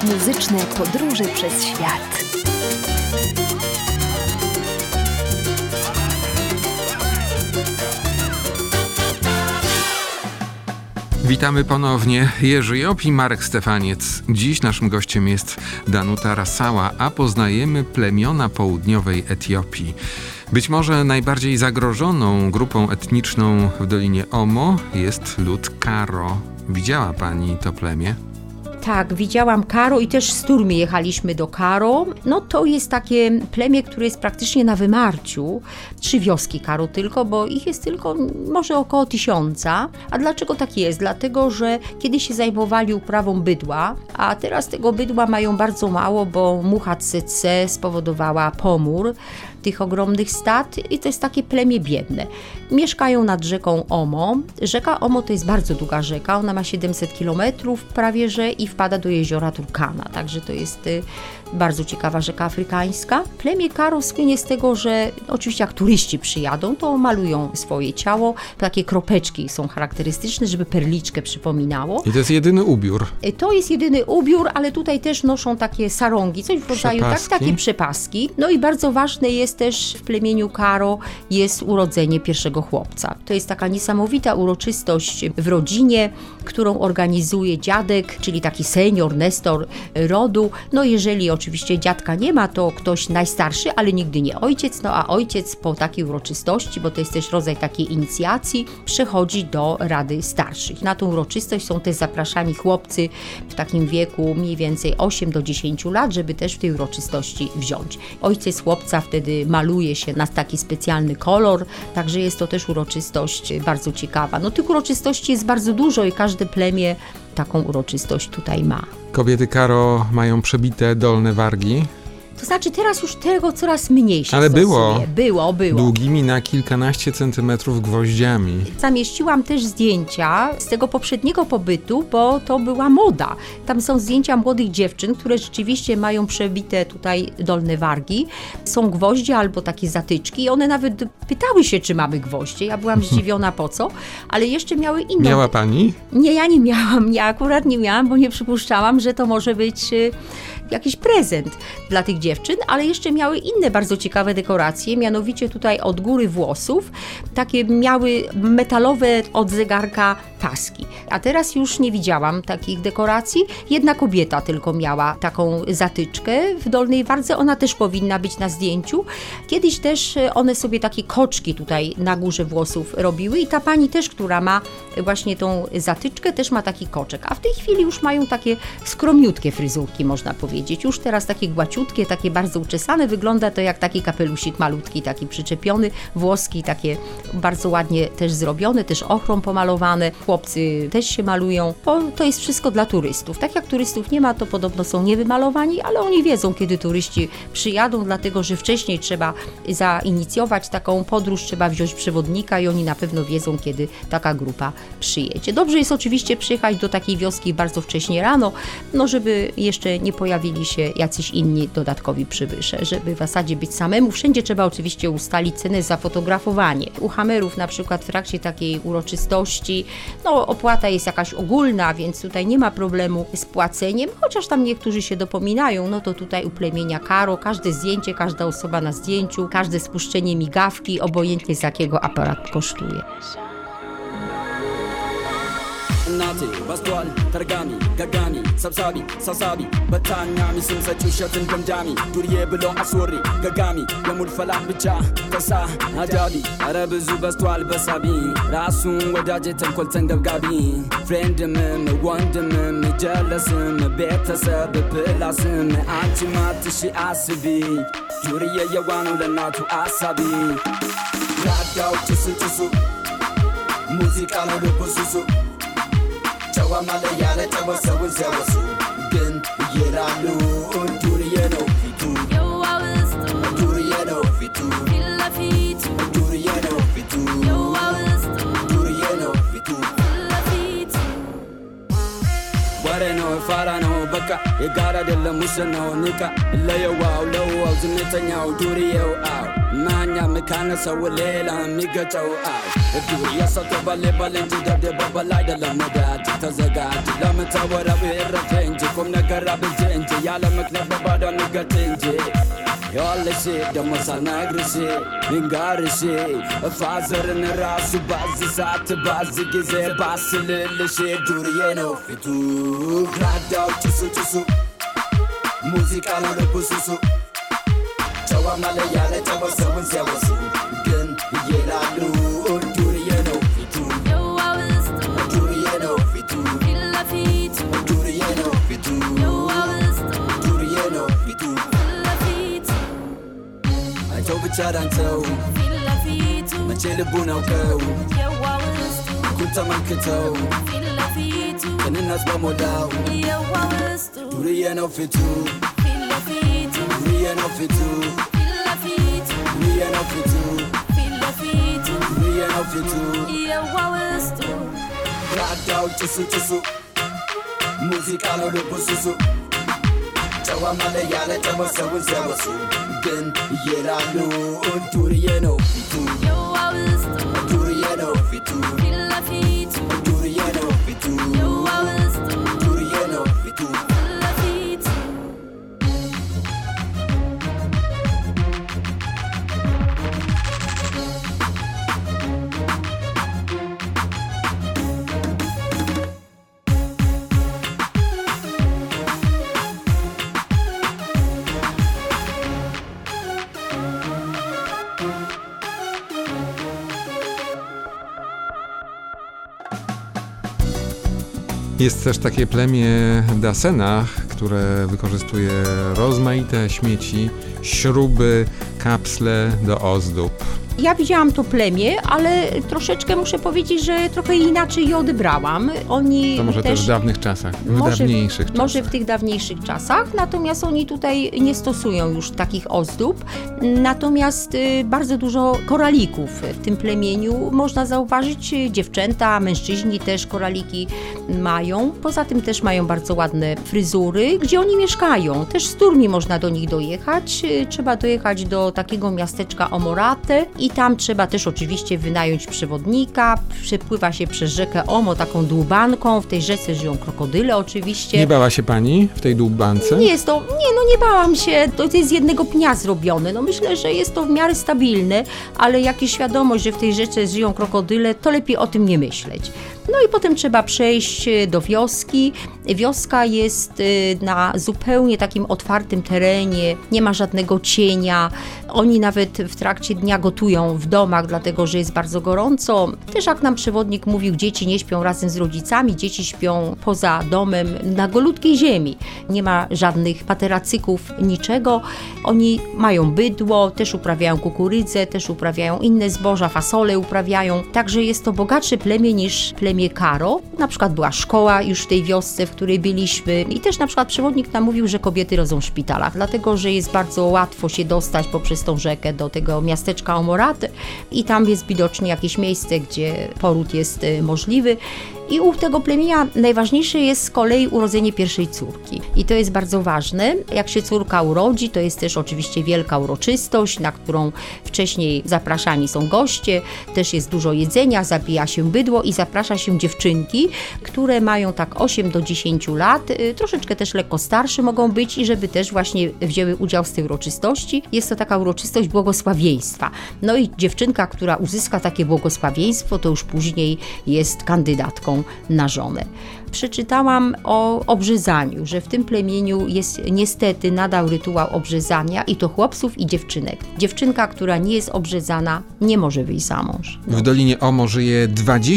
Muzyczne podróże przez świat. Witamy ponownie. Jerzy Jop i Marek Stefaniec. Dziś naszym gościem jest Danuta Rasała, a poznajemy plemiona południowej Etiopii. Być może najbardziej zagrożoną grupą etniczną w Dolinie Omo jest lud Karo. Widziała pani to plemię? Tak, widziałam Karo i też z Turmy jechaliśmy do Karo. No to jest takie plemię, które jest praktycznie na wymarciu. 3 wioski Karo tylko, bo ich jest tylko może około 1000. A dlaczego tak jest? Dlatego, że kiedyś się zajmowali uprawą bydła, a teraz tego bydła mają bardzo mało, bo mucha tsetse spowodowała pomór tych ogromnych stad i to jest takie plemię biedne. Mieszkają nad rzeką Omo. Rzeka Omo to jest bardzo długa rzeka, ona ma 700 km prawie że i wpada do jeziora Turkana, także to jest bardzo ciekawa rzeka afrykańska. Plemię Karo słynie z tego, że oczywiście jak turyści przyjadą, to malują swoje ciało, takie kropeczki są charakterystyczne, żeby perliczkę przypominało. I to jest jedyny ubiór. To jest jedyny ubiór, ale tutaj też noszą takie sarągi, coś w rodzaju takie przepaski. No i bardzo ważne jest też w plemieniu Karo jest urodzenie pierwszego chłopca. To jest taka niesamowita uroczystość w rodzinie, którą organizuje dziadek, czyli taki senior, nestor rodu. No jeżeli oczywiście dziadka nie ma, to ktoś najstarszy, ale nigdy nie ojciec, no a ojciec po takiej uroczystości, bo to jest też rodzaj takiej inicjacji, przechodzi do Rady Starszych. Na tą uroczystość są też zapraszani chłopcy w takim wieku mniej więcej 8 do 10 lat, żeby też w tej uroczystości wziąć. Ojciec chłopca wtedy maluje się na taki specjalny kolor, także jest to też uroczystość bardzo ciekawa. No tych uroczystości jest bardzo dużo i każde plemię taką uroczystość tutaj ma. Kobiety Karo mają przebite dolne wargi. To znaczy teraz już tego coraz mniej się ale stosuje. Było. Długimi na kilkanaście centymetrów gwoździami. Zamieściłam też zdjęcia z tego poprzedniego pobytu, bo to była moda. Tam są zdjęcia młodych dziewczyn, które rzeczywiście mają przebite tutaj dolne wargi. Są gwoździe albo takie zatyczki i one nawet pytały się, czy mamy gwoździe. Ja byłam zdziwiona po co, ale jeszcze miały inną. Miała pani? Nie, ja nie miałam. Ja akurat nie miałam, bo nie przypuszczałam, że to może być jakiś prezent dla tych dziewczyn, ale jeszcze miały inne bardzo ciekawe dekoracje, mianowicie tutaj od góry włosów, takie miały metalowe od zegarka paski. A teraz już nie widziałam takich dekoracji. Jedna kobieta tylko miała taką zatyczkę w dolnej wardze, ona też powinna być na zdjęciu. Kiedyś też one sobie takie koczki tutaj na górze włosów robiły i ta pani też, która ma właśnie tą zatyczkę, też ma taki koczek. A w tej chwili już mają takie skromniutkie fryzurki, można powiedzieć. Już teraz takie głaciutkie, takie bardzo uczesane, wygląda to jak taki kapelusik malutki, taki przyczepiony, włoski takie bardzo ładnie też zrobione, też ochrą pomalowane, chłopcy też się malują, bo to jest wszystko dla turystów. Tak jak turystów nie ma, to podobno są niewymalowani, ale oni wiedzą, kiedy turyści przyjadą, dlatego, że wcześniej trzeba zainicjować taką podróż, trzeba wziąć przewodnika i oni na pewno wiedzą, kiedy taka grupa przyjedzie. Dobrze jest oczywiście przyjechać do takiej wioski bardzo wcześnie rano, no żeby jeszcze nie pojawili się jacyś inni dodatkowi przybysze, żeby w zasadzie być samemu. Wszędzie trzeba oczywiście ustalić cenę za fotografowanie. U Hamerów na przykład w trakcie takiej uroczystości, no opłata jest jakaś ogólna, więc tutaj nie ma problemu z płaceniem, chociaż tam niektórzy się dopominają, no to tutaj u plemienia Karo każde zdjęcie, każda osoba na zdjęciu, każde spuszczenie migawki, obojętnie z jakiego aparat kosztuje. Nati, Bastual, Targami, Gagami, Sabsabi, Sasabi, Batanyami, Simsachu, Shatan, Gamjami, Turiye, Below, Asuri, Gagami, Yamul Falah, Bicha, Tasa, Ajabi, Arabizu, Bastual, Basabi, Rasun, Wadajet, and Coltan Gabi, Friendem, Wandem, Jealousem, Betasab, Pilasim, Antimatishi Asibi, Turiye, Yawanu, Natu Asabi, Radau, Tisu, Musica, Lupusu. Chawa Malayale, Chawa Sawasu, Bin Yeralu, Turiano Fitu, Yo, I was Turiano Fitu, Villa Fitu, Turiano Fitu, Yo, I was Turiano Fitu, Villa Fitu. Wareno, Farano, Baka, Egara de la Musano, Nika, Leo, Low, Zinitano, Turio, Manya, Mekana, Sawalela, Migato, Turia, Sotabale, Balenti, the Babalada, Lamada, Tazaga, Lamata, whatever, from the Garabian, ለምክንያት በባዶ ንገት እንጂ ያለሽ ደሞ ሳልነግርሽ ልንገርሽ ፋዘርን ራሱ ባዝ ሰዓት ባዝ ጊዜ ባስልልሽ ዱርዬ ነው ፊቱ ግራዳው ጭሱ ጭሱ ሙዚቃ ነው ልቡ ሱሱ ጨዋ ማለት ያለ ጨዋ ሰውን ሲያወሱ ግን ይላሉ ዱርዬ ነው ፊቱ ዱርዬ ነው ፊቱ ዱርዬ ነው ፊቱ ዱርዬ ነው ፊቱ አይተው ብቻ ዳንተው መቼ ልቡን አውቀው ኩን ተመልክተው ቅንነት በሞላው ዱርዬ ነው ፊቱ ዱርዬ ነው ፊቱ ዱርዬ ነው ፊቱ ዱርዬ ነው ፊቱ ግራዳው ጭሱ ጭሱ ሙዚቃ ነው ልቡ ሱሱ ጨዋ ማለት ያለ ጨዋ ሰውን ሲያወሱ ግን ይላሉ ዱርዬ ነው ፊቱ ዱርዬ ነው ፊቱ ዱርዬ ነው ፊቱ ዱርዬ ነው ፊቱ Jest też takie plemię Dasena, które wykorzystuje rozmaite śmieci, śruby, kapsle do ozdób. Ja widziałam to plemię, ale troszeczkę muszę powiedzieć, że trochę inaczej je odebrałam. Oni To może też w dawnych czasach, w dawniejszych czasach. Może w tych dawniejszych czasach, natomiast oni tutaj nie stosują już takich ozdób. Natomiast bardzo dużo koralików w tym plemieniu można zauważyć. Dziewczęta, mężczyźni też koraliki mają. Poza tym też mają bardzo ładne fryzury, gdzie oni mieszkają. Też z Turmi można do nich dojechać. Trzeba dojechać do takiego miasteczka Omorate i tam trzeba też oczywiście wynająć przewodnika. Przepływa się przez rzekę Omo taką dłubanką. W tej rzece żyją krokodyle oczywiście. Nie bała się pani w tej dłubance? Nie bałam się. To jest z jednego pnia zrobione. No myślę, że jest to w miarę stabilne, ale jak jest świadomość, że w tej rzece żyją krokodyle, to lepiej o tym nie myśleć. No i potem trzeba przejść do wioski. Wioska jest na zupełnie takim otwartym terenie, nie ma żadnego cienia. Oni nawet w trakcie dnia gotują w domach, dlatego że jest bardzo gorąco. Też jak nam przewodnik mówił, dzieci nie śpią razem z rodzicami, dzieci śpią poza domem na golutkiej ziemi. Nie ma żadnych pateracyków, niczego. Oni mają bydło, też uprawiają kukurydzę, też uprawiają inne zboża, fasole uprawiają. Także jest to bogatsze plemię niż plemię Karo. Na przykład była szkoła już w tej wiosce, w której byliśmy i też na przykład przewodnik nam mówił, że kobiety rodzą w szpitalach, dlatego że jest bardzo łatwo się dostać poprzez tą rzekę do tego miasteczka Omorate i tam jest widocznie jakieś miejsce, gdzie poród jest możliwy. I u tego plemienia najważniejsze jest z kolei urodzenie pierwszej córki. I to jest bardzo ważne. Jak się córka urodzi, to jest też oczywiście wielka uroczystość, na którą wcześniej zapraszani są goście. Też jest dużo jedzenia, zabija się bydło i zaprasza się dziewczynki, które mają tak 8 do 10 lat. Troszeczkę też lekko starsze mogą być i żeby też właśnie wzięły udział w tej uroczystości. Jest to taka uroczystość błogosławieństwa. No i dziewczynka, która uzyska takie błogosławieństwo, to już później jest kandydatką na żonę. Przeczytałam o obrzezaniu, że w tym plemieniu jest niestety nadal rytuał obrzezania i to chłopców i dziewczynek. Dziewczynka, która nie jest obrzezana, nie może wyjść za mąż. W Dolinie Omo żyje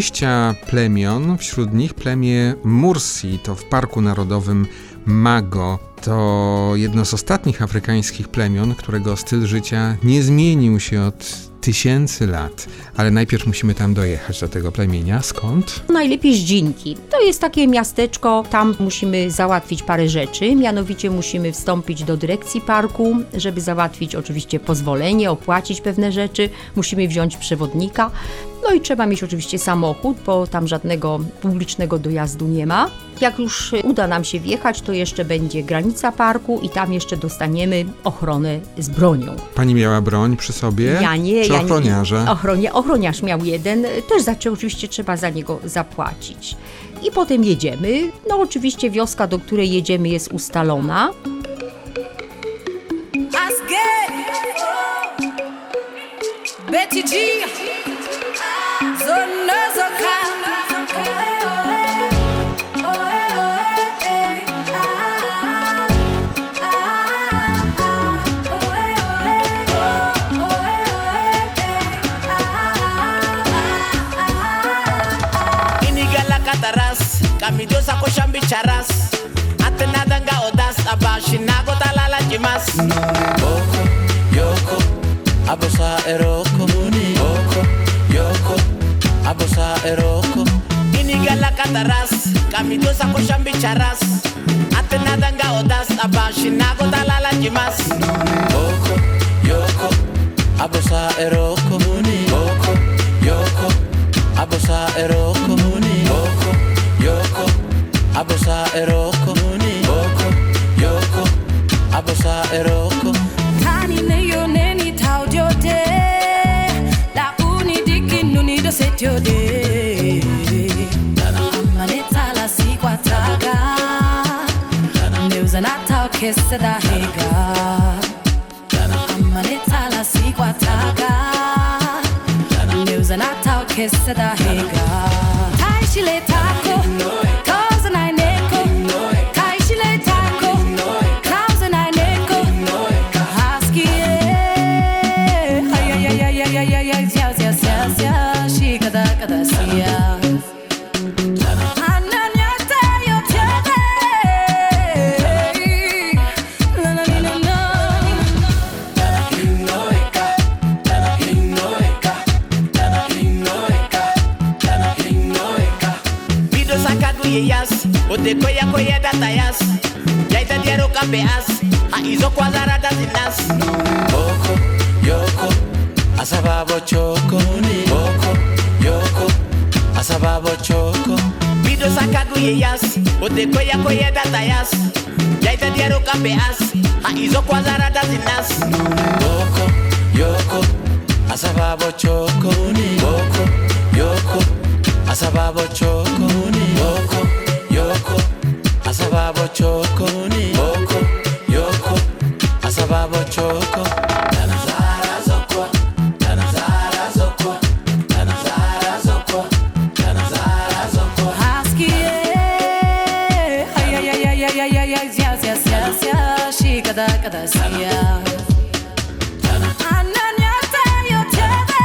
20 plemion, wśród nich plemię Mursi, to w Parku Narodowym Mago. To jedno z ostatnich afrykańskich plemion, którego styl życia nie zmienił się od tysięcy lat. Ale najpierw musimy tam dojechać do tego plemienia. Skąd? Najlepiej z Dzinki. To jest takie miasteczko, tam musimy załatwić parę rzeczy, mianowicie musimy wstąpić do dyrekcji parku, żeby załatwić oczywiście pozwolenie, opłacić pewne rzeczy, musimy wziąć przewodnika, no i trzeba mieć oczywiście samochód, bo tam żadnego publicznego dojazdu nie ma. Jak już uda nam się wjechać, to jeszcze będzie granica parku i tam jeszcze dostaniemy ochronę z bronią. Pani miała broń przy sobie? Ja nie. Czy ochroniarze? Ochroniarz miał jeden, też oczywiście trzeba za niego zapłacić. I potem jedziemy. No oczywiście wioska, do której jedziemy, jest ustalona. Tiji Zona Zoka Inigala kataras Kamidosa koshambi charas Atenadanga odas Abashinago talala jimas Boko, yoko Abosa eroko Boko, yoko Abosa eroko Inigala kataras Kamidosa koshambi charas Atenadanga odas Abashinago talala jimas Boko, yoko Abosa eroko Boko, yoko Abosa eroko Boko, yoko Abosa eroko Boko, yoko Abosa eroko Tani ne yo neni tau jode La uni diki nuni do set jode Maneta la si quatraga Neuza na tau kessa da hega Maneta la si quatraga Neuza na tau kessa da hega Tai shile tako Cause I neko Kai shile tako Cause I neko Husky Ay ay ay ay ay ay ay ay Zia zia zia zia Shi kada kada sia Ananya tayo tiade La la la la Bido sakadu yeyas Ode koya koya datayas Yaita diaro kambeas A izo kwazara dazinas Boko, yoko Asababo choko Boko, yoko Asababo choko Bido sakadu yeyas Ode koya koya datayas Yaita diaro kambeas A izo kwazara dazinas Boko, yoko Asababo choko Boko, yoko Asababo choko Boko, yoko Asababo choko Boko, yoko Asababo choko Tanazara zoko Tanazara zoko Tanazara zoko Tanazara zoko Husky Ay ay ay ay ay ay ay ay Zia zia zia zia Shi kada kada sia Ananya tayo tiade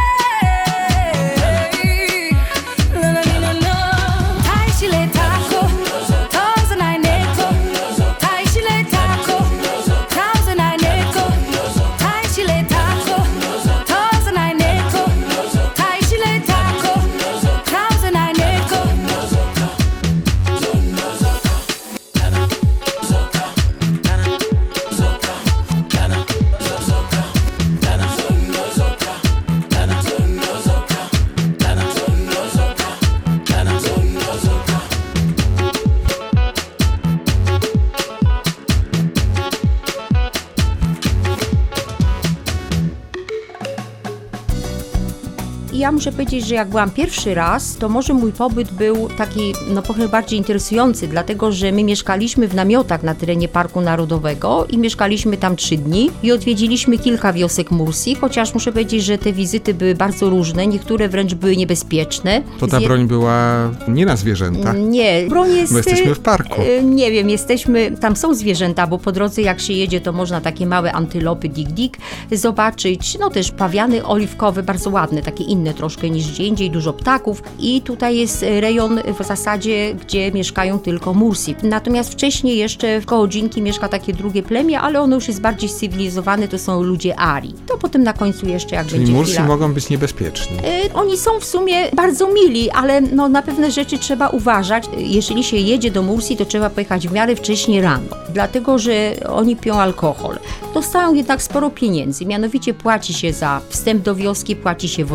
La la la la Tai shile tako Cause I neko Tai shile tako Cause I neko Tai shile tako Cause I neko Tai shile tako Cause I neko Ja muszę powiedzieć, że jak byłam pierwszy raz, to może mój pobyt był taki, trochę bardziej interesujący, dlatego że my mieszkaliśmy w namiotach na terenie Parku Narodowego i mieszkaliśmy tam 3 dni i odwiedziliśmy kilka wiosek Mursji, chociaż muszę powiedzieć, że te wizyty były bardzo różne, niektóre wręcz były niebezpieczne. To ta broń była nie na zwierzęta. Nie, broń jest... Bo jesteśmy w parku. Nie wiem, tam są zwierzęta, bo po drodze jak się jedzie, to można takie małe antylopy dik-dik zobaczyć, też pawiany oliwkowe, bardzo ładne, takie inne troszkę niż gdzie indziej, dużo ptaków i tutaj jest rejon w zasadzie, gdzie mieszkają tylko Mursi. Natomiast wcześniej jeszcze w koło Dżinki mieszka takie drugie plemię, ale ono już jest bardziej cywilizowane, to są ludzie Ari. To potem na końcu jeszcze jak Czyli będzie Mursi chwila... mogą być niebezpieczni. Oni są w sumie bardzo mili, ale na pewne rzeczy trzeba uważać. Jeżeli się jedzie do Mursi, to trzeba pojechać w miarę wcześnie rano, dlatego że oni piją alkohol. Dostają jednak sporo pieniędzy, mianowicie płaci się za wstęp do wioski, płaci się wodzowi,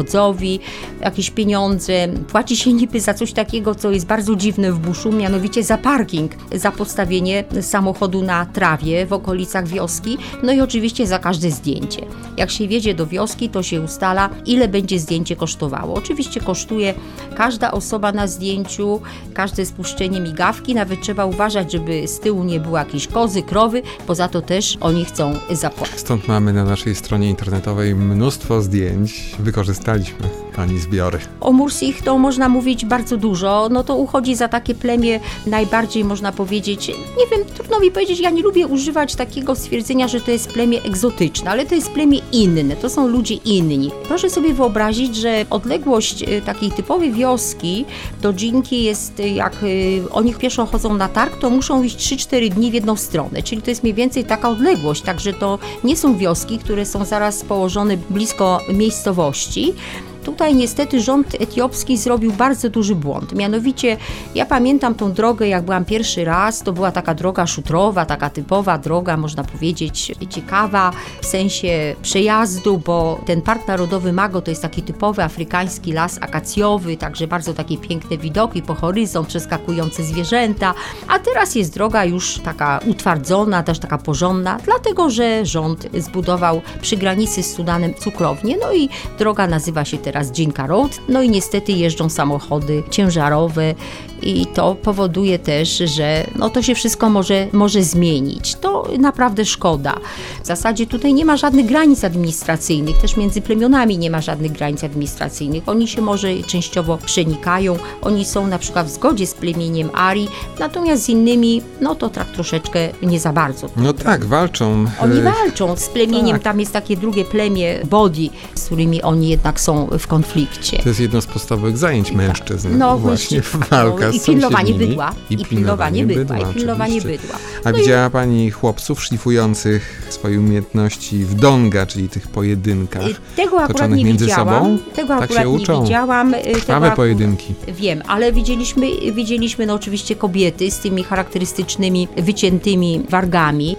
rządowi jakieś pieniądze. Płaci się niby za coś takiego, co jest bardzo dziwne w buszu, mianowicie za parking, za postawienie samochodu na trawie w okolicach wioski, no i oczywiście za każde zdjęcie. Jak się wjedzie do wioski, to się ustala, ile będzie zdjęcie kosztowało. Oczywiście kosztuje każda osoba na zdjęciu, każde spuszczenie migawki, nawet trzeba uważać, żeby z tyłu nie było jakiejś kozy, krowy, poza to też oni chcą zapłacić. Stąd mamy na naszej stronie internetowej mnóstwo zdjęć. Wykorzystaliśmy pani zbiory. O Mursich to można mówić bardzo dużo, no to uchodzi za takie plemię najbardziej, można powiedzieć, nie wiem, trudno mi powiedzieć, ja nie lubię używać takiego stwierdzenia, że to jest plemię egzotyczne, ale to jest plemię inne, to są ludzie inni. Proszę sobie wyobrazić, że odległość takiej typowej wioski do Dżinki jest, jak oni pieszo chodzą na targ, to muszą iść 3-4 dni w jedną stronę, czyli to jest mniej więcej taka odległość, także to nie są wioski, które są zaraz położone blisko miejscowości. Tutaj niestety rząd etiopski zrobił bardzo duży błąd. Mianowicie, ja pamiętam tą drogę, jak byłam pierwszy raz, to była taka droga szutrowa, taka typowa droga, można powiedzieć, ciekawa w sensie przejazdu, bo ten Park Narodowy Mago to jest taki typowy afrykański las akacjowy, także bardzo takie piękne widoki po horyzont, przeskakujące zwierzęta, a teraz jest droga już taka utwardzona, też taka porządna, dlatego że rząd zbudował przy granicy z Sudanem cukrownię, no i droga nazywa się teraz Dżinka Road, no i niestety jeżdżą samochody ciężarowe i to powoduje też, że no to się wszystko może zmienić. To naprawdę szkoda. W zasadzie tutaj nie ma żadnych granic administracyjnych, też między plemionami nie ma żadnych granic administracyjnych. Oni się może częściowo przenikają, oni są na przykład w zgodzie z plemieniem Ari, natomiast z innymi, no to tak troszeczkę nie za bardzo. No tak, walczą. Oni walczą z plemieniem, tak. Tam jest takie drugie plemię Bodi, z którymi oni jednak są w konflikcie. To jest jedno z podstawowych zajęć mężczyzn. No właśnie walka i z pilnowanie sąsiednimi. bydła. I pilnowanie bydła. Oczywiście. A widziała pani chłopców szlifujących swoje umiejętności w donga, czyli tych pojedynkach Tego akurat toczonych nie między widziałam. sobą? Tego Tak akurat się nie uczą. widziałam. Krwawe pojedynki. Wiem, ale widzieliśmy no oczywiście kobiety z tymi charakterystycznymi, wyciętymi wargami.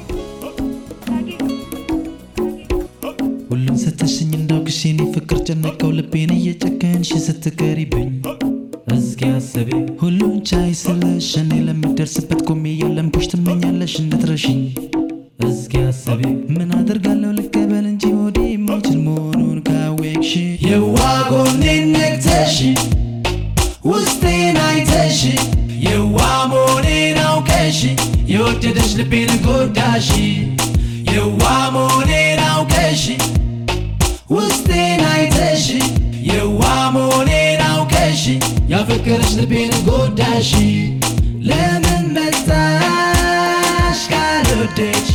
ሁሉም ስትሽኝ እንደው ግሽኔ ፍቅር ጨነቀው ልቤን እየጨከንሽ ስትቀሪብኝ እስኪ አስቢ ሁሉን ቻይ ስለሽ እኔ ለምደርስበት ቆሜ የለምኩሽ ትመኛለሽ እንድትረሽኝ እስኪ አስቢ ምን አደርጋለሁ ልቀበል እንጂ ሆዴ የማይችል መሆኑን ካወቅሽ የዋጎኔን ነግተሽ ውስጤን አይተሽ የዋ መሆኔን አውቀሽ የወደደሽ ልቤን ጎዳሽ የዋ መሆኔን አውቀሽ ውስጤን አይተሽ የዋ መሆኔን አውቀሽ ያፈቀረሽ ልቤን ጎዳሽ ለምን መጣሽ ካልወደድሽ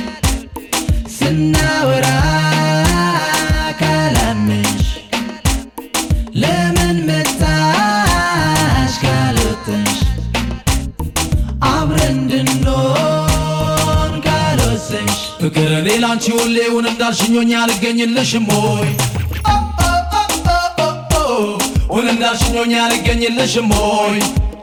ስናወራ ካላመንሽ ለምን መጣሽ ካልወደድሽ አብረን እንድንሆን ካልወሰንሽ ፍቅር ሌላ አንቺ ሁሌውን እንዳልሽኝ ሆኜ አልገኝልሽም ሆይ ሁን እንዳልሽኝ ሆኜ አልገኝልሽም ሆይ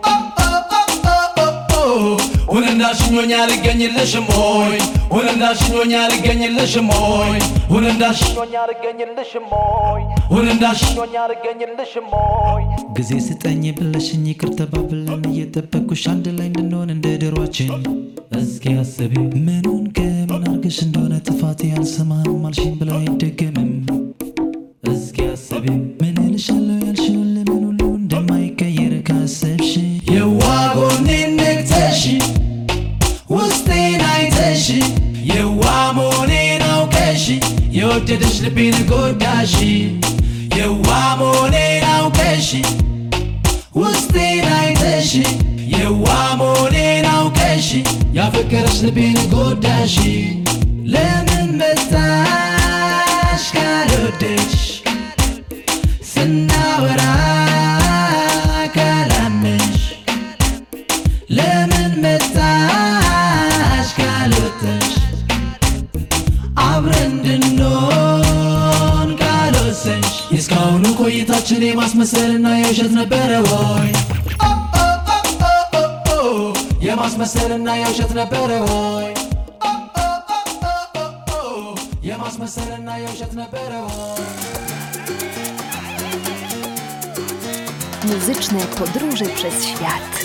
ሁን እንዳልሽኝ ሆኜ አልገኝልሽም ሆይ ሁን እንዳልሽኝ ሆኜ አልገኝልሽም ሆይ ሁን እንዳልሽኝ ሆኜ አልገኝልሽም ሆይ ሁን እንዳልሽኝ ሆኜ አልገኝልሽም ሆይ ጊዜ ስጠኝ ብለሽኝ ይቅር ተባብለን እየጠበቅኩሽ አንድ ላይ እንድንሆን እንደ ድሯችን እስኪ አስቢ ምኑን ከምን አርገሽ እንደሆነ ጥፋቴ አልሰማህም አልሽኝ ብላ አይደገምም እስኪ አስቢ ምን እልሻለሁ ያልሽውን ለምን ሁሉ እንደማይቀየር ካሰብሽ የዋጎኔን ነግተሽ ውስጤን አይተሽ የዋ መሆኔን አውቀሽ የወደደሽ ልቤን ጎዳሽ የዋ መሆኔን አውቀሽ ውስጤን አይተሽ የዋ መሆኔን አውቀሽ ያፈቀረሽ ልቤን ጎዳሽ ለምን መጣሽ ካልወደድሽ ስናወራ ካላመንሽ ለምን መጣሽ ካልወደድሽ አብረን እንድንሆን ካልወሰንሽ የእስካሁኑ ቆይታችን የማስመሰልና የውሸት ነበረ ወይ የማስመሰልና የውሸት ነበረ ወይ የማስመሰልና የውሸት ነበረ ወይ Muzyczne podróże przez świat.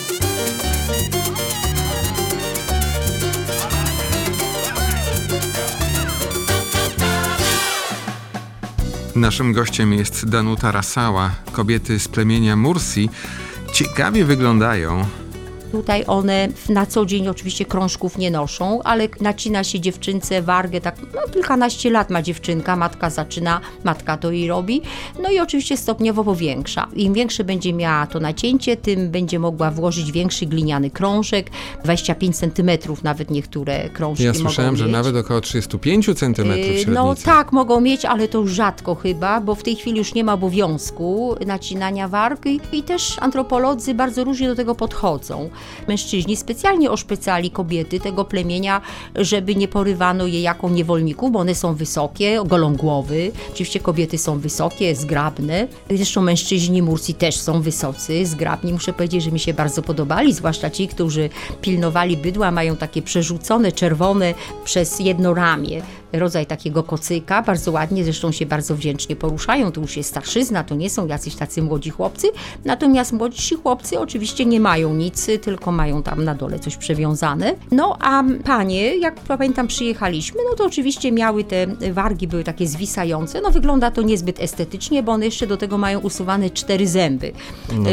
Naszym gościem jest Danuta Rasała. Kobiety z plemienia Mursi ciekawie wyglądają. Tutaj one na co dzień oczywiście krążków nie noszą, ale nacina się dziewczynce wargę, tak kilkanaście lat ma dziewczynka, matka to jej robi, no i oczywiście stopniowo powiększa. Im większe będzie miała to nacięcie, tym będzie mogła włożyć większy gliniany krążek, 25 cm nawet niektóre krążki mogą mieć. Ja słyszałem, że nawet około 35 cm średnicy. No tak, mogą mieć, ale to już rzadko chyba, bo w tej chwili już nie ma obowiązku nacinania wargi i też antropolodzy bardzo różnie do tego podchodzą. Mężczyźni specjalnie oszpecali kobiety tego plemienia, żeby nie porywano je jako niewolników, bo one są wysokie, golą głowy. Oczywiście kobiety są wysokie, zgrabne. Zresztą mężczyźni Mursi też są wysocy, zgrabni. Muszę powiedzieć, że mi się bardzo podobali, zwłaszcza ci, którzy pilnowali bydła, mają takie przerzucone, czerwone przez jedno ramię. Rodzaj takiego kocyka, bardzo ładnie, zresztą się bardzo wdzięcznie poruszają, to już jest starszyzna, to nie są jacyś tacy młodzi chłopcy, natomiast młodsi chłopcy oczywiście nie mają nic, tylko mają tam na dole coś przewiązane. No a panie, jak pamiętam przyjechaliśmy, no to oczywiście miały te wargi, były takie zwisające, no wygląda to niezbyt estetycznie, bo one jeszcze do tego mają usuwane 4 zęby, no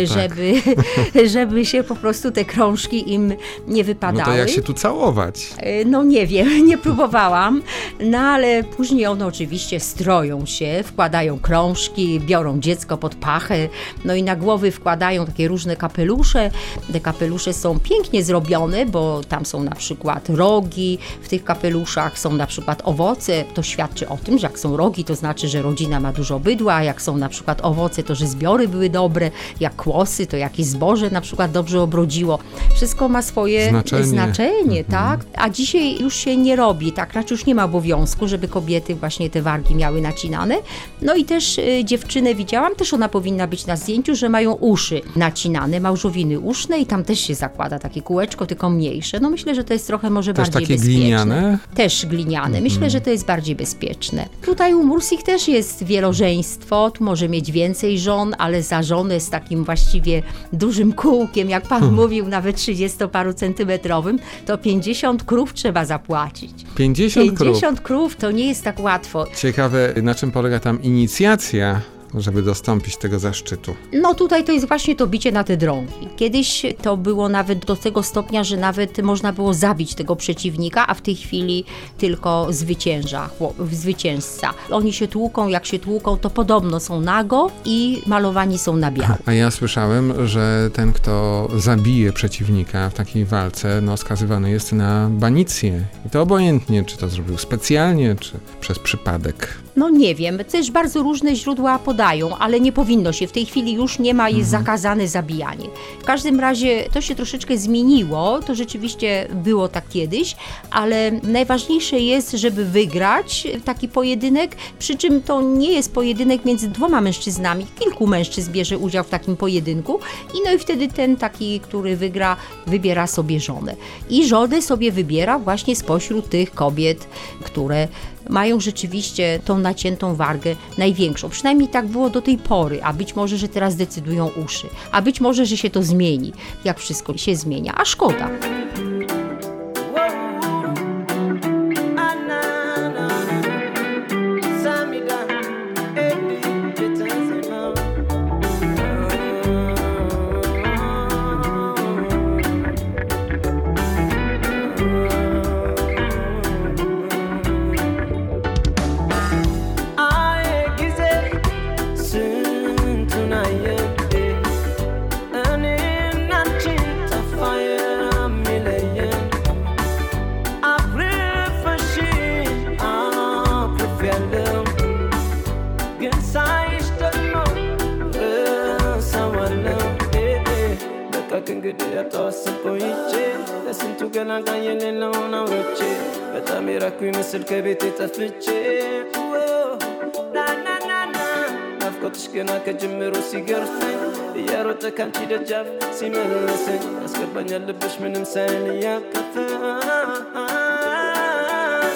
żeby się po prostu te krążki im nie wypadały. No to jak się tu całować? No nie wiem, nie próbowałam. No ale później one oczywiście stroją się, wkładają krążki, biorą dziecko pod pachę, no i na głowy wkładają takie różne kapelusze. Te kapelusze są pięknie zrobione, bo tam są na przykład rogi, w tych kapeluszach są na przykład owoce. To świadczy o tym, że jak są rogi, to znaczy, że rodzina ma dużo bydła, a jak są na przykład owoce, to że zbiory były dobre, jak kłosy, to jakieś zboże na przykład dobrze obrodziło. Wszystko ma swoje znaczenie, tak? A dzisiaj już się nie robi, tak? Raczej już nie ma obowiązku, żeby kobiety właśnie te wargi miały nacinane. No i też dziewczynę widziałam, też ona powinna być na zdjęciu, że mają uszy nacinane, małżowiny uszne i tam też się zakłada takie kółeczko, tylko mniejsze. No myślę, że to jest trochę może też bardziej takie bezpieczne. Gliniane? Też gliniane. Myślę, że to jest bardziej bezpieczne. Tutaj u Mursich też jest wielożeństwo, tu może mieć więcej żon, ale za żonę z takim właściwie dużym kółkiem, jak pan mówił, nawet 30-paru centymetrowym, to 50 krów trzeba zapłacić. 50 krów to nie jest tak łatwo. Ciekawe, na czym polega tam inicjacja, żeby dostąpić tego zaszczytu. No tutaj to jest właśnie to bicie na te drągi. Kiedyś to było nawet do tego stopnia, że nawet można było zabić tego przeciwnika, a w tej chwili tylko zwycięzca. Oni się tłuką, jak się tłuką, to podobno są nago i malowani są na biało. A ja słyszałem, że ten, kto zabije przeciwnika w takiej walce, no skazywany jest na banicję. I to obojętnie, czy to zrobił specjalnie, czy przez przypadek. No nie wiem, też bardzo różne źródła podają, ale nie powinno się. W tej chwili już nie ma, jest zakazane zabijanie. W każdym razie to się troszeczkę zmieniło, to rzeczywiście było tak kiedyś, ale najważniejsze jest, żeby wygrać taki pojedynek, przy czym to nie jest pojedynek między 2 mężczyznami, kilku mężczyzn bierze udział w takim pojedynku i wtedy ten taki, który wygra, wybiera sobie żonę. I żonę sobie wybiera właśnie spośród tych kobiet, które mają rzeczywiście tą naciętą wargę największą. Przynajmniej tak było do tej pory, a być może, że teraz decydują uszy. A być może, że się to zmieni, jak wszystko się zmienia. A szkoda. እንግዲህ አታስብ ቆይቼ ለስንቱ ገና የሌለውን አውርቼ በጣም የራኩኝ ምስል ከቤቴ ጠፍቼ ናናናና ናፍቆትሽ ገና ከጅምሩ ሲገርፈኝ እያሮጠ ካንቺ ደጃፍ ሲመለሰኝ ያስገባኛል ልብሽ ምንም ሳይል እያቀፈ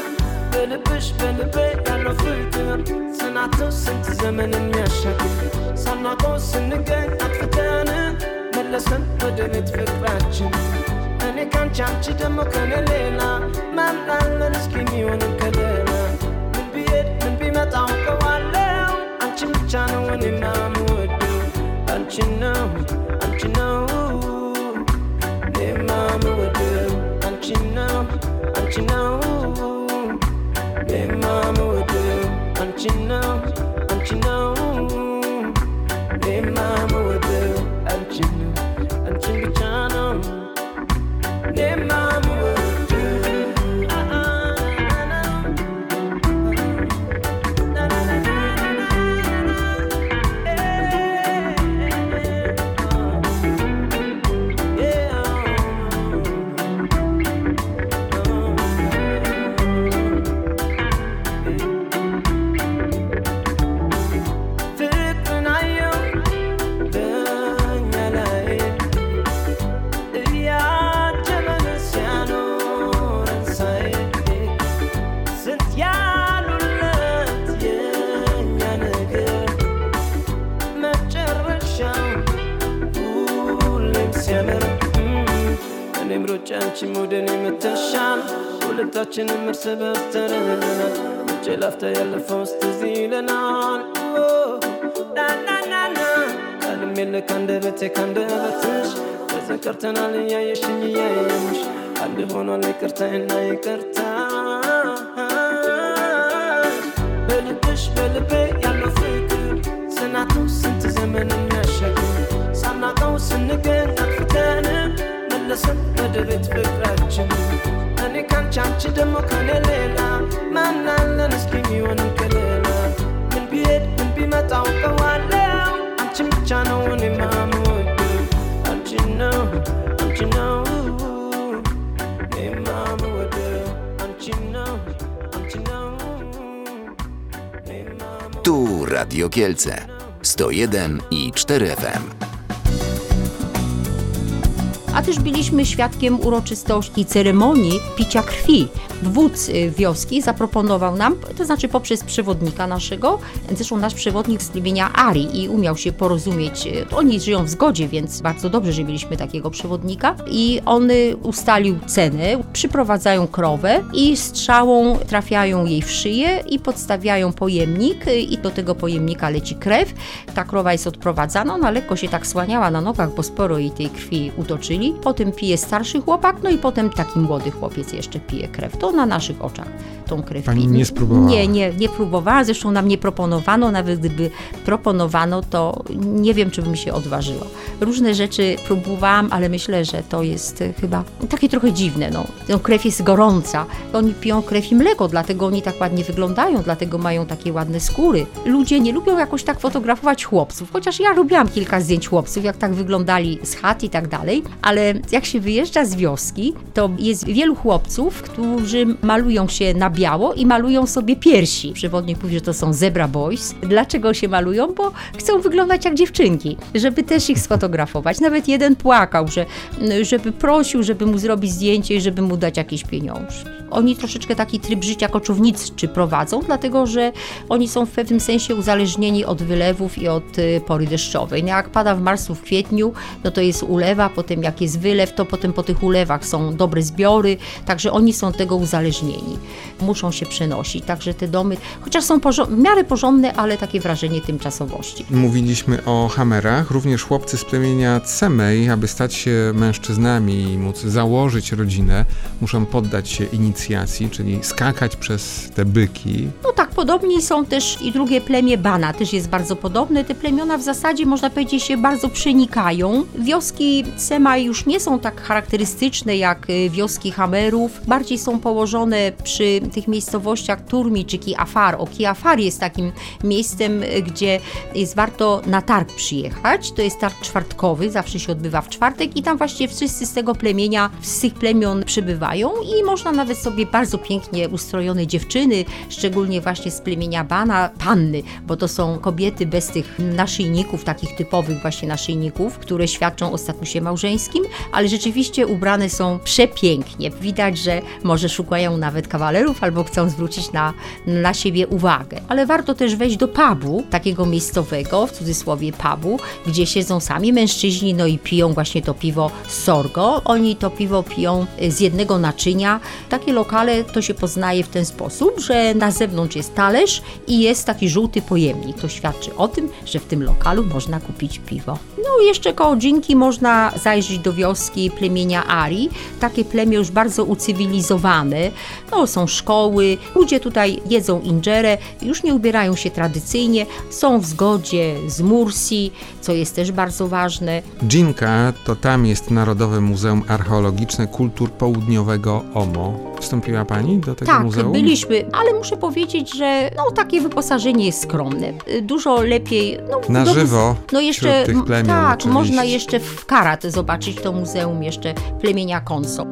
በልብሽ በልቤ ያለው ፍቅር ጽናቱ ስንት ዘመን የሚያሻግር ሳናውቀው ስንገኝ አጥፍተን መለሰን ወደ ቤት ፍቅራችን እኔ ካንቺ አንቺ ደግሞ ከኔ ሌላ ማን አለን እስኪ የሚሆንን ከሌላ ምን ቢሄድ ምን ቢመጣ አውቀዋለሁ አንቺን ብቻ ነው እኔማ የምወደው አንቺን ነው እኔማ የምወደው አንቺን ነው እኔማ የምወደው አንቺን ነው እኔማ የምወደው አንቺን ብቻ ነው እኔማ አንቺ ሞደን የምትሻል ሁለታችንም እርስ በርስ ተረድተናል መቼ ላፍታ ያለፈው ትዝ ይለናል ናናናና ቃልም የለ ካንደበቴ ካንደበትሽ በዘን ቀርተናል እያየሽኝ እያየሽ አንድ ሆኗል ይቅርታዬና ይቅርታ በልብሽ በልቤ ያለው ፍቅር ጽናቱ ስንት ዘመን የሚያሻግር ሳናውቀው ስንገኝ አጥፍተን መለሰን ወደ ቤት ፍቅራችን እኔ ካንቺ አንቺ ደግሞ ከኔ ሌላ ማን አለን እስኪ የሚሆንን ከሌላ ምን ቢሄድ ምን ቢመጣ አውቀዋለሁ አንቺን ብቻ ነው እኔማ የምወደው አንቺን ነው እኔማ የምወደው አንቺን ነው Tu Radio Kielce 101,4 FM. A też byliśmy świadkiem uroczystości ceremonii picia krwi. Wódz wioski zaproponował nam, to znaczy poprzez przewodnika naszego, zresztą nasz przewodnik z plemienia Ari i umiał się porozumieć, oni żyją w zgodzie, więc bardzo dobrze, że mieliśmy takiego przewodnika i on ustalił cenę, przyprowadzają krowę i strzałą trafiają jej w szyję i podstawiają pojemnik i do tego pojemnika leci krew. Ta krowa jest odprowadzana, ona lekko się tak słaniała na nogach, bo sporo jej tej krwi utoczyli. Potem pije starszy chłopak, no i potem taki młody chłopiec jeszcze pije krew. To na naszych oczach tą krew. Pani nie spróbowała? Nie próbowała, zresztą nam nie proponowano, nawet gdyby proponowano, to nie wiem, czy bym się odważyła. Różne rzeczy próbowałam, ale myślę, że to jest chyba takie trochę dziwne. No. Tą krew jest gorąca. Oni piją krew i mleko, dlatego oni tak ładnie wyglądają, dlatego mają takie ładne skóry. Ludzie nie lubią jakoś tak fotografować chłopców, chociaż ja robiłam kilka zdjęć chłopców, jak tak wyglądali z chat i tak dalej, ale jak się wyjeżdża z wioski, to jest wielu chłopców, którzy malują się na biało i malują sobie piersi. Przewodnik mówi, że to są zebra boys. Dlaczego się malują? Bo chcą wyglądać jak dziewczynki, żeby też ich sfotografować. Nawet jeden płakał, żeby prosił, żeby mu zrobić zdjęcie i żeby mu dać jakieś pieniążki. Oni troszeczkę taki tryb życia koczowniczy prowadzą, dlatego że oni są w pewnym sensie uzależnieni od wylewów i od pory deszczowej. No jak pada w marcu, w kwietniu, no to jest ulewa, potem jak jest wylew, to potem po tych ulewach są dobre zbiory, także oni są od tego uzależnieni. Muszą się przenosić, także te domy, chociaż są w miarę porządne, ale takie wrażenie tymczasowości. Mówiliśmy o Hamerach, również chłopcy z plemienia Cemej, aby stać się mężczyznami i móc założyć rodzinę, muszą poddać się inicjacji, czyli skakać przez te byki. No tak, podobni są też i drugie plemię Bana, też jest bardzo podobne. Te plemiona w zasadzie, można powiedzieć, się bardzo przenikają. Wioski Cemaj już nie są tak charakterystyczne jak wioski Hamerów, bardziej są położone przy tych miejscowościach Turmi czy Kiafar. Kiafar jest takim miejscem, gdzie jest warto na targ przyjechać. To jest targ czwartkowy, zawsze się odbywa w czwartek i tam właściwie wszyscy z tego plemienia, z tych plemion przybywają i można nawet sobie bardzo pięknie ustrojone dziewczyny, szczególnie właśnie z plemienia Bana, panny, bo to są kobiety bez tych naszyjników, takich typowych właśnie naszyjników, które świadczą o statusie małżeńskim. ale rzeczywiście ubrane są przepięknie. Widać, że może szukają nawet kawalerów albo chcą zwrócić na siebie uwagę. Ale warto też wejść do pubu, takiego miejscowego, w cudzysłowie pubu, gdzie siedzą sami mężczyźni, no i piją właśnie to piwo Sorgo. Oni to piwo piją z jednego naczynia. Takie lokale to się poznaje w ten sposób, że na zewnątrz jest talerz i jest taki żółty pojemnik. To świadczy o tym, że w tym lokalu można kupić piwo. No i jeszcze koło Dżinki można zajrzeć do wioski plemienia Ari. Takie plemię już bardzo ucywilizowane. No, są szkoły, ludzie tutaj jedzą inżerę, już nie ubierają się tradycyjnie, są w zgodzie z Mursi, co jest też bardzo ważne. Dżinka to tam jest Narodowe Muzeum Archeologiczne Kultur Południowego OMO. Wstąpiła Pani do tego muzeum? Tak, byliśmy, ale muszę powiedzieć, że takie wyposażenie jest skromne. Dużo lepiej... Na żywo, jeszcze, wśród tych plemion. Tak, oczywiście. można jeszcze w Karat zobaczyć to muzeum jeszcze plemienia Konso.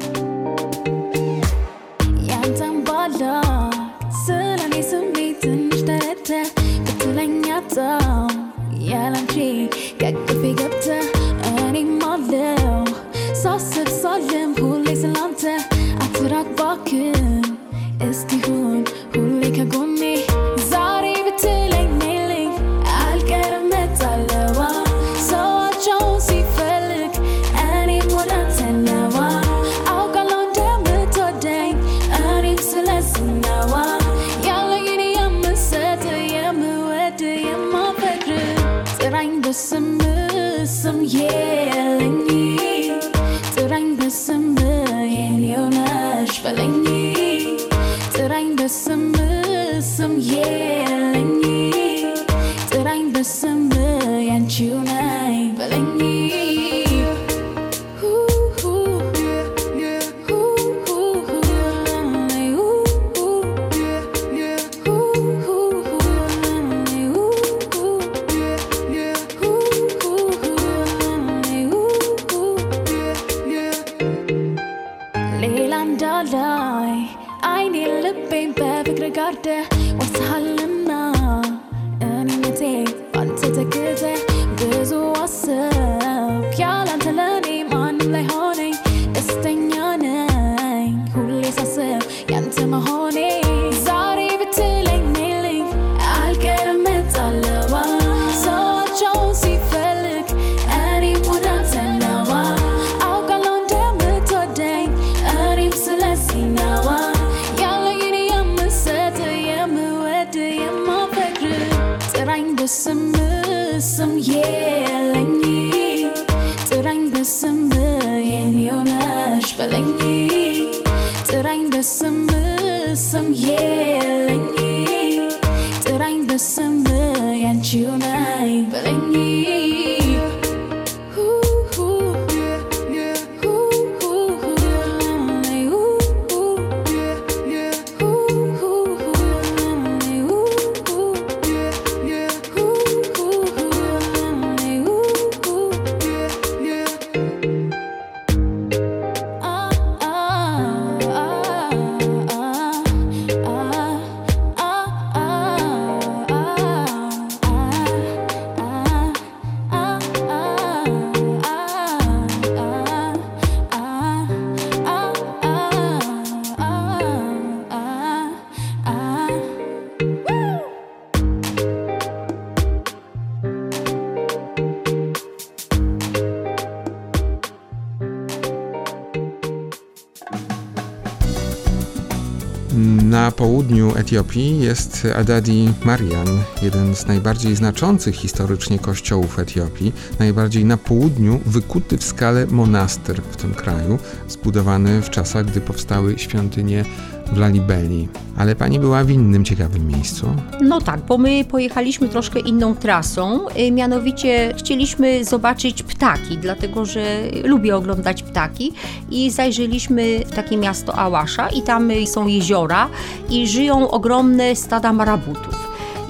Na południu Etiopii jest Adadi Marian, jeden z najbardziej znaczących historycznie kościołów Etiopii, najbardziej na południu wykuty w skale monaster w tym kraju, zbudowany w czasach, gdy powstały świątynie w Lalibeli. Ale Pani była w innym ciekawym miejscu. No tak, bo my pojechaliśmy troszkę inną trasą, mianowicie chcieliśmy zobaczyć ptaki, dlatego że lubię oglądać ptaki i zajrzeliśmy w takie miasto Ałasza i tam są jeziora i żyją ogromne stada marabutów.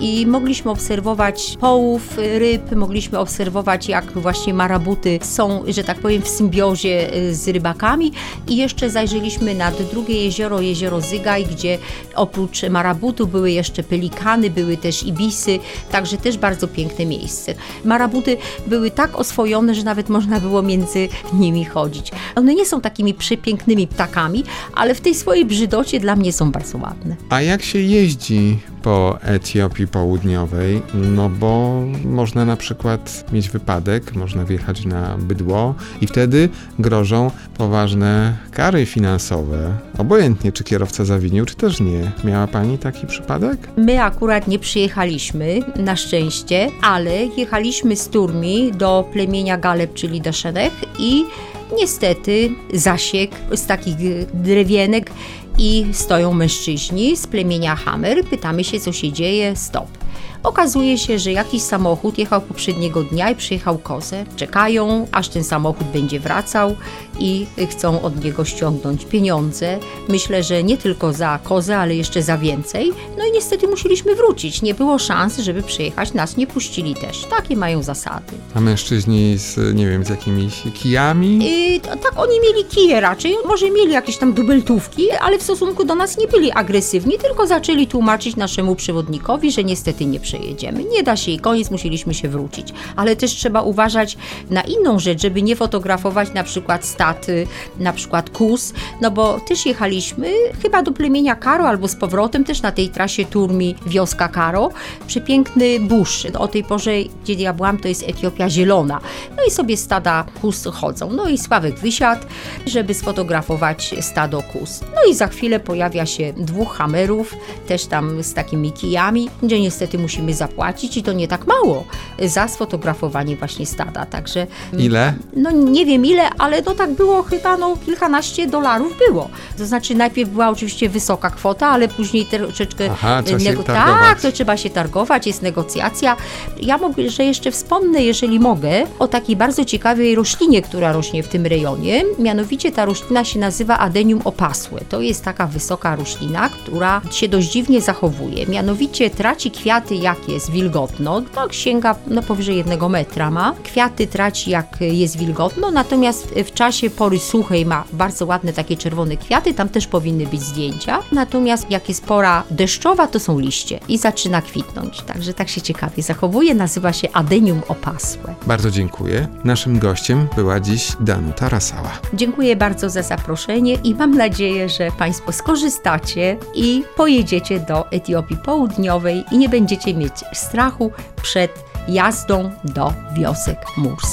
i mogliśmy obserwować połów ryb, mogliśmy obserwować, jak właśnie marabuty są, że tak powiem, w symbiozie z rybakami i jeszcze zajrzeliśmy nad drugie jezioro Zygaj, gdzie oprócz marabutu były jeszcze pelikany, były też ibisy, także też bardzo piękne miejsce. Marabuty były tak oswojone, że nawet można było między nimi chodzić. One nie są takimi przepięknymi ptakami, ale w tej swojej brzydocie dla mnie są bardzo ładne. A jak się jeździ po Etiopii Południowej? No bo można na przykład mieć wypadek, można wjechać na bydło i wtedy grożą poważne kary finansowe. Obojętnie, czy kierowca zawinił, czy też nie. Miała pani taki przypadek? My akurat nie przyjechaliśmy, na szczęście, ale jechaliśmy z Turmi do plemienia Galeb, czyli Daszenech i niestety zasiek z takich drewienek i stoją mężczyźni z plemienia Hamer. Pytamy się, co się dzieje, stop. Okazuje się, że jakiś samochód jechał poprzedniego dnia i przyjechał kozę. Czekają, aż ten samochód będzie wracał i chcą od niego ściągnąć pieniądze. Myślę, że nie tylko za kozę, ale jeszcze za więcej. No i niestety musieliśmy wrócić. Nie było szans, żeby przyjechać. Nas nie puścili też. Takie mają zasady. A mężczyźni z, nie wiem, z jakimiś kijami? Tak, oni mieli kije raczej. Może mieli jakieś tam dubeltówki, ale w stosunku do nas nie byli agresywni, tylko zaczęli tłumaczyć naszemu przewodnikowi, że niestety nie przejedziemy. Nie da się i koniec, musieliśmy się wrócić. Ale też trzeba uważać na inną rzecz, żeby nie fotografować na przykład stad, na przykład Kus, no bo też jechaliśmy chyba do plemienia Karo albo z powrotem też na tej trasie Turmi, wioska Karo. Przepiękny burz. O tej porze, gdzie ja byłam, to jest Etiopia zielona. No i sobie stada Kus chodzą. No i Sławek wysiadł, żeby sfotografować stado Kus. No i za chwilę pojawia się 2 hamerów, też tam z takimi kijami, gdzie niestety musimy zapłacić i to nie tak mało za sfotografowanie właśnie stada. Także ile? No nie wiem ile, ale no tak było chyba kilkanaście dolarów było. To znaczy najpierw była oczywiście wysoka kwota, ale później troszeczkę... Trzeba się targować. Tak, to trzeba się targować, jest negocjacja. Ja mogę, że jeszcze wspomnę, jeżeli mogę, o takiej bardzo ciekawej roślinie, która rośnie w tym rejonie. Mianowicie ta roślina się nazywa Adenium opasłe. To jest taka wysoka roślina, która się dość dziwnie zachowuje. Mianowicie traci kwiaty, jak jest wilgotno. Tak sięga powyżej 1 metra ma. Kwiaty traci, jak jest wilgotno, natomiast w czasie pory suchej ma bardzo ładne takie czerwone kwiaty, tam też powinny być zdjęcia. Natomiast jak jest pora deszczowa, to są liście i zaczyna kwitnąć. Także tak się ciekawie zachowuje. Nazywa się Adenium opasłe. Bardzo dziękuję. Naszym gościem była dziś Danuta Rasała. Dziękuję bardzo za zaproszenie i mam nadzieję, że Państwo skorzystacie i pojedziecie do Etiopii Południowej i nie będziecie mieć strachu przed jazdą do wiosek Mursi.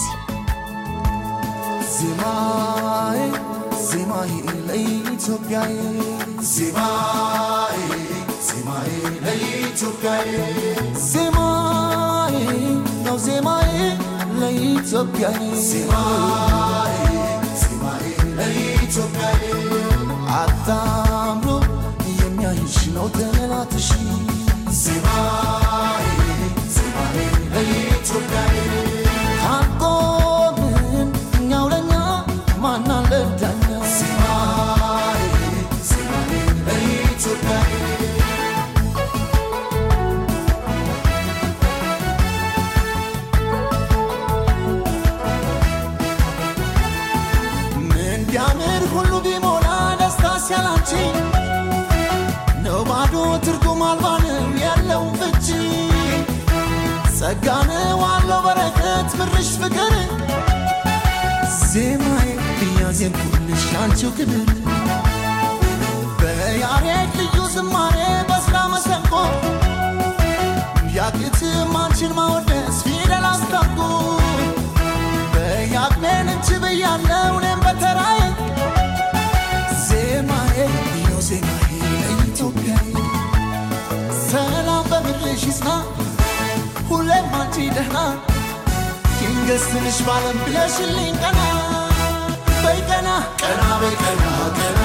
አታምሮ የሚያይሽ ነው ተላትሽ ዜማዬ ዜማዬ ለኢትዮጵያዬ አቆምን እኛው ለኛ ማናለ ዳኛ ዜማዬ ዜማዬ ለኢትዮጵያዬ ምን ቢያምር ሁሉ ቢሞላ ደስታ ሲያላንቺ ነው ባዶ ትርጉም አልባ ነው ያለው ፍቺ ጸጋ ነው አለው በረከት ምርሽ ፍቅር ዜማዬ እያዜምኩልሽ አንቺው ክብር በያሬድ ልዩ ዝማሬ በስራ መሰንቆ ያቅትም አንቺን ማወደስ ፊደል አስታውቁ በያቅሜን እንቺ ብያለው እኔም በተራዬ ዜማዬ ዜማዬ ለኢትዮጵያዬ ሰላም በምድርሽ ይጽና ሁሌም አንቺ ደህና ይንገስንሽ ባለም ብለሽልኝ ቀና በይ ቀና ቀና በይ ቀና ቀና